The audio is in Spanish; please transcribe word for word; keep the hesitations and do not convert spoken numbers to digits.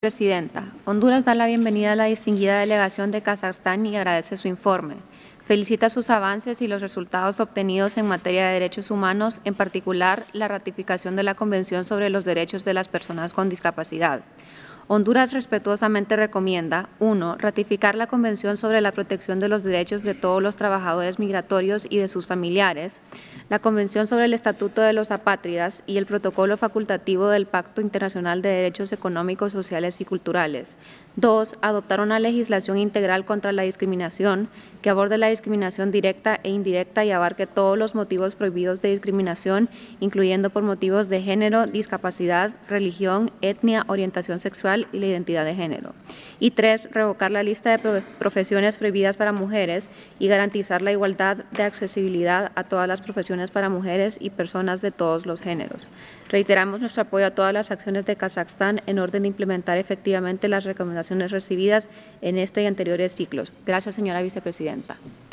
Presidenta, Honduras da la bienvenida a la distinguida delegación de Kazajstán y agradece su informe. Felicita sus avances y los resultados obtenidos en materia de derechos humanos, en particular la ratificación de la Convención sobre los Derechos de las Personas con Discapacidad. Honduras respetuosamente recomienda: uno. Ratificar la Convención sobre la Protección de los Derechos de todos los trabajadores migratorios y de sus familiares, la Convención sobre el Estatuto de los Apátridas y el Protocolo facultativo del Pacto Internacional de Derechos Económicos, Sociales y Culturales. dos. Adoptar una legislación integral contra la discriminación que aborde la discriminación directa e indirecta y abarque todos los motivos prohibidos de discriminación, incluyendo por motivos de género, discapacidad, religión, etnia, orientación sexual y la identidad de género. Y tres. Revocar la lista de profesiones prohibidas para mujeres y garantizar la igualdad de accesibilidad a todas las profesiones para mujeres y personas de todos los géneros. Reiteramos nuestro apoyo a todas las acciones de Kazajstán en orden de implementar efectivamente las recomendaciones recibidas en este y anteriores ciclos. Gracias, señora vicepresidenta.